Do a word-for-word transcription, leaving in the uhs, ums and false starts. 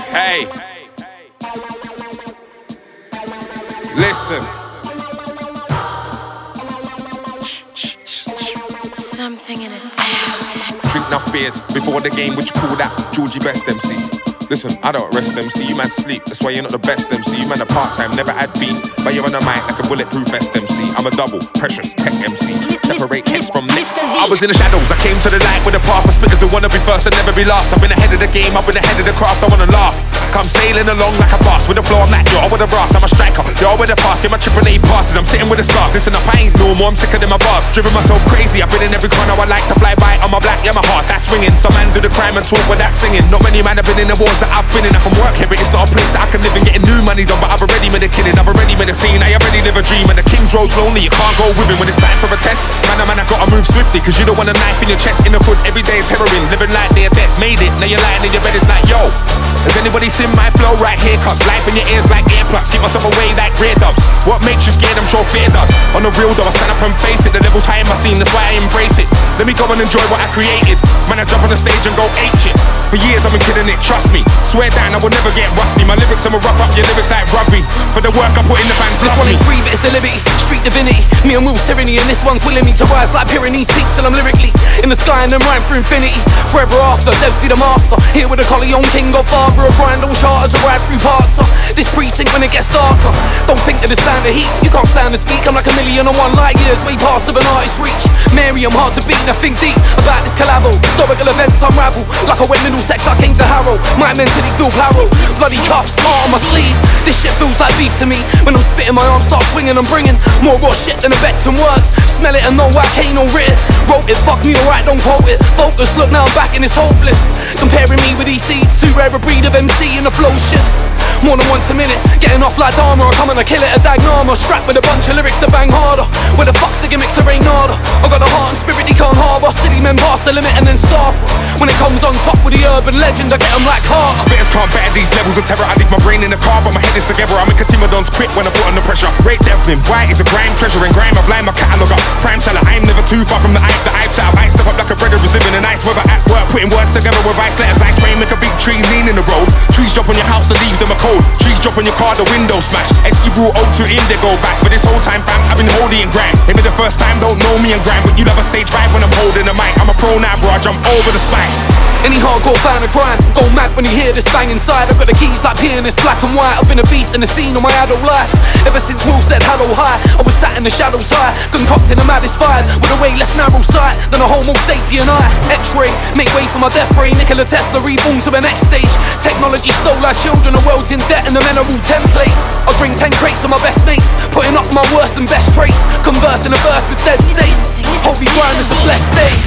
Hey, listen. Something in a sound. Drink enough beers before the game, what you call that? Georgie Best M C. Listen, I don't rest M C, you man sleep, that's why you're not the best M C. You man a part-time, never had beat, but you're on the mic like a bulletproof vest M C. I'm a double, precious tech M C. Separate heads from necks. I was in the shadows, I came to the light with a path of spitters who wanna be first and never be last. I've been ahead of the game, I've been ahead of the craft, I wanna laugh. Come sailing along like a boss, with the flow I'm that, yo, with the brass, I'm a striker, yo, with the pass, get my triple A passes, I'm sitting with a scarf. Listen up, I ain't normal, I'm sicker than my boss. Driven myself crazy, I've been in every corner, I like to fly by. I'm a black, yeah, my heart, that's swinging. Some man do the crime and talk with that singing. Not many man have been in the wars that I've been in. I can work here, but it's not a place that I can live in. Getting new money done, but I've already made a killing. I've already made a scene, I already live a dream. And the King's Road's lonely, you can't go with him. When it's time for a test, man, man, I gotta move swiftly, cause you don't want a knife in your chest. In the hood, every day is heroin. Living like they're dead, made it. Now you're lying in your bed, it's like, yo, has anybody seen my flow right here? Cause life in your ears like earplugs. Keep myself away like grey dubs. What makes you scared? I'm sure fear does. On the real though, I stand up and face it. The level's high in my scene, that's why I embrace it. Let me go and enjoy what I created. Man, I jump on the stage and go ape shit. For years I've been killing it, trust me. Swear down, I will never get rusty. My lyrics, I'ma rough up your lyrics like rugby. For the work I put in, the fans This love one me. ain't free, but it's the liberty. Street divinity. Me and Will's tyranny, and this one's willing me to rise like Pyrenees peaks till I'm lyrically in the sky and then rhyme for infinity. Forever after, devs be the master. Here with a Corleone King, Godfather, a grind on charters, a ride through parts of this precinct when it gets darker. Don't think that it's stand the heat, you can't stand to speak. I'm like a million and one light years, way past of an artist's reach. Mary, I'm hard to beat, I think deep about this collabo. Historical events unravel, like I went Middlesex, I came to Harrow. My mentally feel paro, bloody cuffs, heart on my sleeve. This shit feels like beef to me. When I'm spitting, my arms start swinging, I'm bringing more raw shit than a Becton works. Smell it and know I can't no writ. Wrote it, fuck me alright, don't quote it. Focus, look now I'm back and it's hopeless. Comparing me with these seeds, too rare a breed of M C and the flow shifts. More than once a minute, getting off like Dharma. I come and I kill it, a Dagnama. Strapped with a bunch of lyrics to bang harder. Where the fuck's the gimmicks to rain harder? I got a heart and spirit he can't harbour. Silly men pass the limit and then stop. When it comes on top with the urban legend, I get them like heart. Spitters can't bear these levels of terror. I leave my brain in the car, but my head is together. I make a team of dons quit when I put under pressure. Rate Devlin, white is a grime treasure. In grime, I've lined my catalogue up. Prime seller, I'm never too far from the hype that I've set up. I step up like a brother who's living in nice weather at work. Putting words together with ice letters. Ice rain, make a big tree lean in the road. Trees drop on your house, the leaves them are cold. Trees drop on your car, the window smash. Esky brought O two Indigo back. But this whole time, fam, I've been holding and grind. Maybe the first time, don't know me and grind. But you'll have a stage five when I'm holding the mic. I'm a pro now, bro, I jump over the spike. Any hardcore fan of grime, go mad when you hear this bang inside. I've got the keys like pianist, black and white. I've been a beast in the scene of my adult life. Ever since Will said hello high, I was sat in the shadows high, concocting the maddest vibe with a way less narrow sight than a homo sapien eye. X-ray, make way for my death ray. Nikola Tesla reborn to the next stage. Technology stole our children, the world's in debt and the men are all templates. I bring ten crates of my best mates, putting up my worst and best traits. Converse in a verse with dead saints. Holy grind, it's a blessed day.